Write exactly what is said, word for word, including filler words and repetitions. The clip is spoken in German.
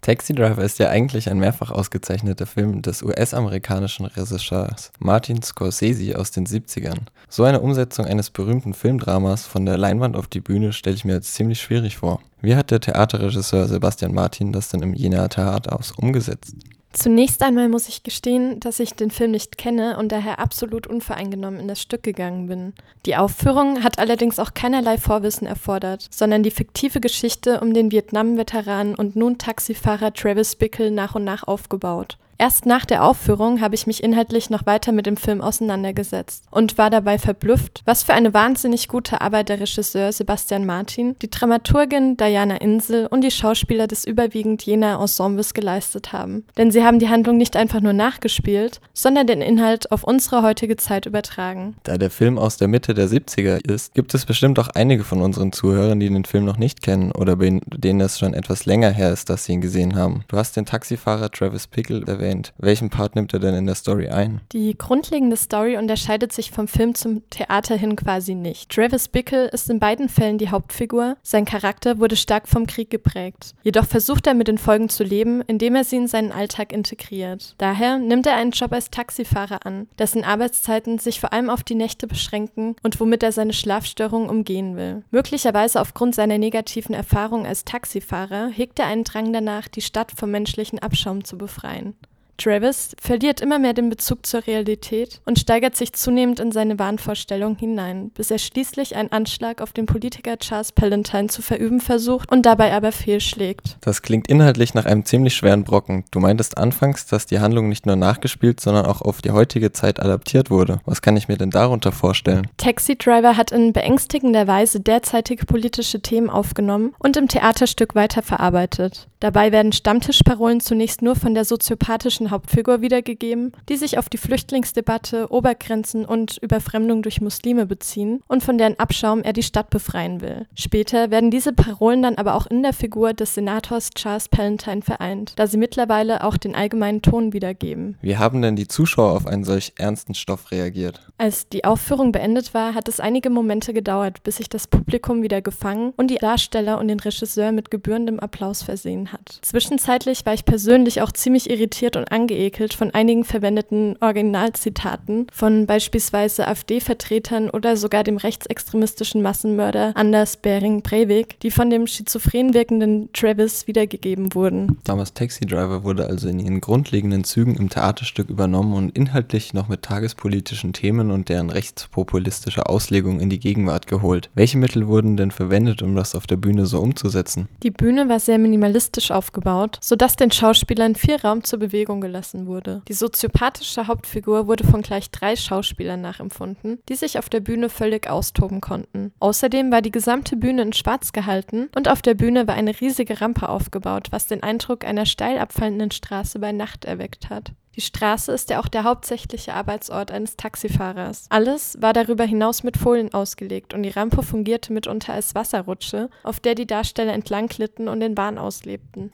Taxi Driver ist ja eigentlich ein mehrfach ausgezeichneter Film des U S-amerikanischen Regisseurs Martin Scorsese aus den siebzigern. So eine Umsetzung eines berühmten Filmdramas von der Leinwand auf die Bühne stelle ich mir als ziemlich schwierig vor. Wie hat der Theaterregisseur Sebastian Martin das denn im Jenaer Theaterhaus umgesetzt? Zunächst einmal muss ich gestehen, dass ich den Film nicht kenne und daher absolut unvoreingenommen in das Stück gegangen bin. Die Aufführung hat allerdings auch keinerlei Vorwissen erfordert, sondern die fiktive Geschichte um den Vietnam-Veteran und nun Taxifahrer Travis Bickle nach und nach aufgebaut. Erst nach der Aufführung habe ich mich inhaltlich noch weiter mit dem Film auseinandergesetzt und war dabei verblüfft, was für eine wahnsinnig gute Arbeit der Regisseur Sebastian Martin, die Dramaturgin Diana Insel und die Schauspieler des überwiegend Jenaer Ensembles geleistet haben. Denn sie haben die Handlung nicht einfach nur nachgespielt, sondern den Inhalt auf unsere heutige Zeit übertragen. Da der Film aus der Mitte der siebziger ist, gibt es bestimmt auch einige von unseren Zuhörern, die den Film noch nicht kennen oder bei denen es schon etwas länger her ist, dass sie ihn gesehen haben. Du hast den Taxifahrer Travis Bickle erwähnt. Welchen Part nimmt er denn in der Story ein? Die grundlegende Story unterscheidet sich vom Film zum Theater hin quasi nicht. Travis Bickle ist in beiden Fällen die Hauptfigur, sein Charakter wurde stark vom Krieg geprägt. Jedoch versucht er mit den Folgen zu leben, indem er sie in seinen Alltag integriert. Daher nimmt er einen Job als Taxifahrer an, dessen Arbeitszeiten sich vor allem auf die Nächte beschränken und womit er seine Schlafstörungen umgehen will. Möglicherweise aufgrund seiner negativen Erfahrung als Taxifahrer hegt er einen Drang danach, die Stadt vom menschlichen Abschaum zu befreien. Travis verliert immer mehr den Bezug zur Realität und steigert sich zunehmend in seine Wahnvorstellung hinein, bis er schließlich einen Anschlag auf den Politiker Charles Palantine zu verüben versucht und dabei aber fehlschlägt. Das klingt inhaltlich nach einem ziemlich schweren Brocken. Du meintest anfangs, dass die Handlung nicht nur nachgespielt, sondern auch auf die heutige Zeit adaptiert wurde. Was kann ich mir denn darunter vorstellen? Taxi Driver hat in beängstigender Weise derzeitige politische Themen aufgenommen und im Theaterstück weiterverarbeitet. Dabei werden Stammtischparolen zunächst nur von der soziopathischen Hauptfigur wiedergegeben, die sich auf die Flüchtlingsdebatte, Obergrenzen und Überfremdung durch Muslime beziehen und von deren Abschaum er die Stadt befreien will. Später werden diese Parolen dann aber auch in der Figur des Senators Charles Palantine vereint, da sie mittlerweile auch den allgemeinen Ton wiedergeben. Wie haben denn die Zuschauer auf einen solch ernsten Stoff reagiert? Als die Aufführung beendet war, hat es einige Momente gedauert, bis sich das Publikum wieder gefangen und die Darsteller und den Regisseur mit gebührendem Applaus versehen hat. Zwischenzeitlich war ich persönlich auch ziemlich irritiert und angeekelt von einigen verwendeten Originalzitaten von beispielsweise AfD-Vertretern oder sogar dem rechtsextremistischen Massenmörder Anders Behring Breivik, die von dem schizophren wirkenden Travis wiedergegeben wurden. Damals Taxi Driver wurde also in ihren grundlegenden Zügen im Theaterstück übernommen und inhaltlich noch mit tagespolitischen Themen und deren rechtspopulistischer Auslegung in die Gegenwart geholt. Welche Mittel wurden denn verwendet, um das auf der Bühne so umzusetzen? Die Bühne war sehr minimalistisch aufgebaut, sodass den Schauspielern viel Raum zur Bewegung gelassen wurde. Die soziopathische Hauptfigur wurde von gleich drei Schauspielern nachempfunden, die sich auf der Bühne völlig austoben konnten. Außerdem war die gesamte Bühne in Schwarz gehalten und auf der Bühne war eine riesige Rampe aufgebaut, was den Eindruck einer steil abfallenden Straße bei Nacht erweckt hat. Die Straße ist ja auch der hauptsächliche Arbeitsort eines Taxifahrers. Alles war darüber hinaus mit Folien ausgelegt und die Rampe fungierte mitunter als Wasserrutsche, auf der die Darsteller entlang glitten und den Wahn auslebten.